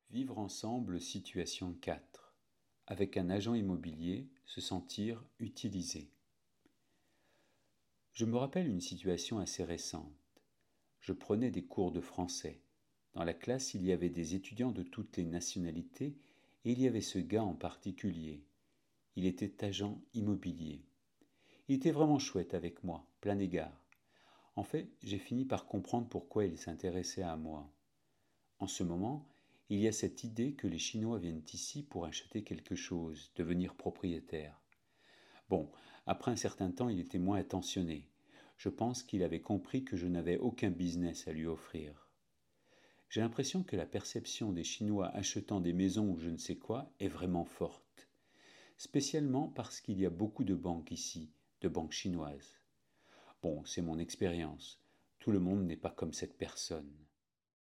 Vivre ensemble, situation 4. Avec un agent immobilier, se sentir utilisé. Je me rappelle une situation assez récente. Je prenais des cours de français. Dans la classe, il y avait des étudiants de toutes les nationalités et il y avait ce gars en particulier. Il était agent immobilier. Il était vraiment chouette avec moi, plein d'égard. En fait, j'ai fini par comprendre pourquoi il s'intéressait à moi. En ce moment, il y a cette idée que les Chinois viennent ici pour acheter quelque chose, devenir propriétaires. Bon, après un certain temps, il était moins attentionné. Je pense qu'il avait compris que je n'avais aucun business à lui offrir. J'ai l'impression que la perception des Chinois achetant des maisons ou je ne sais quoi est vraiment forte. Spécialement parce qu'il y a beaucoup de banques ici, de banques chinoises. Bon, c'est mon expérience. Tout le monde n'est pas comme cette personne.